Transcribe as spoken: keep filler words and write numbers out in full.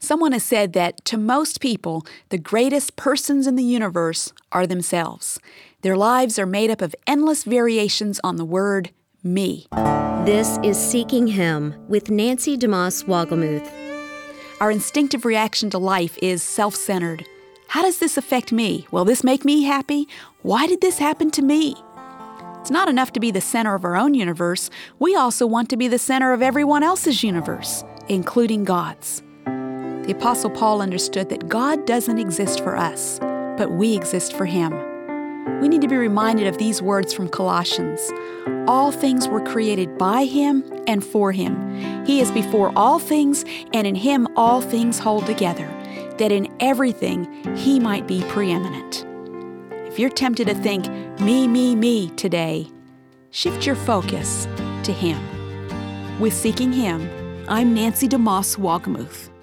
Someone has said that to most people, the greatest persons in the universe are themselves. Their lives are made up of endless variations on the word me. This is Seeking Him with Nancy DeMoss Wogelmuth. Our instinctive reaction to life is self-centered. How does this affect me? Will this make me happy? Why did this happen to me? It's not enough to be the center of our own universe. We also want to be the center of everyone else's universe, including God's. The Apostle Paul understood that God doesn't exist for us, but we exist for Him. We need to be reminded of these words from Colossians. All things were created by Him and for Him. He is before all things, and in Him all things hold together, that in everything He might be preeminent. If you're tempted to think, me, me, me today, shift your focus to Him. With Seeking Him, I'm Nancy DeMoss Wogelmuth.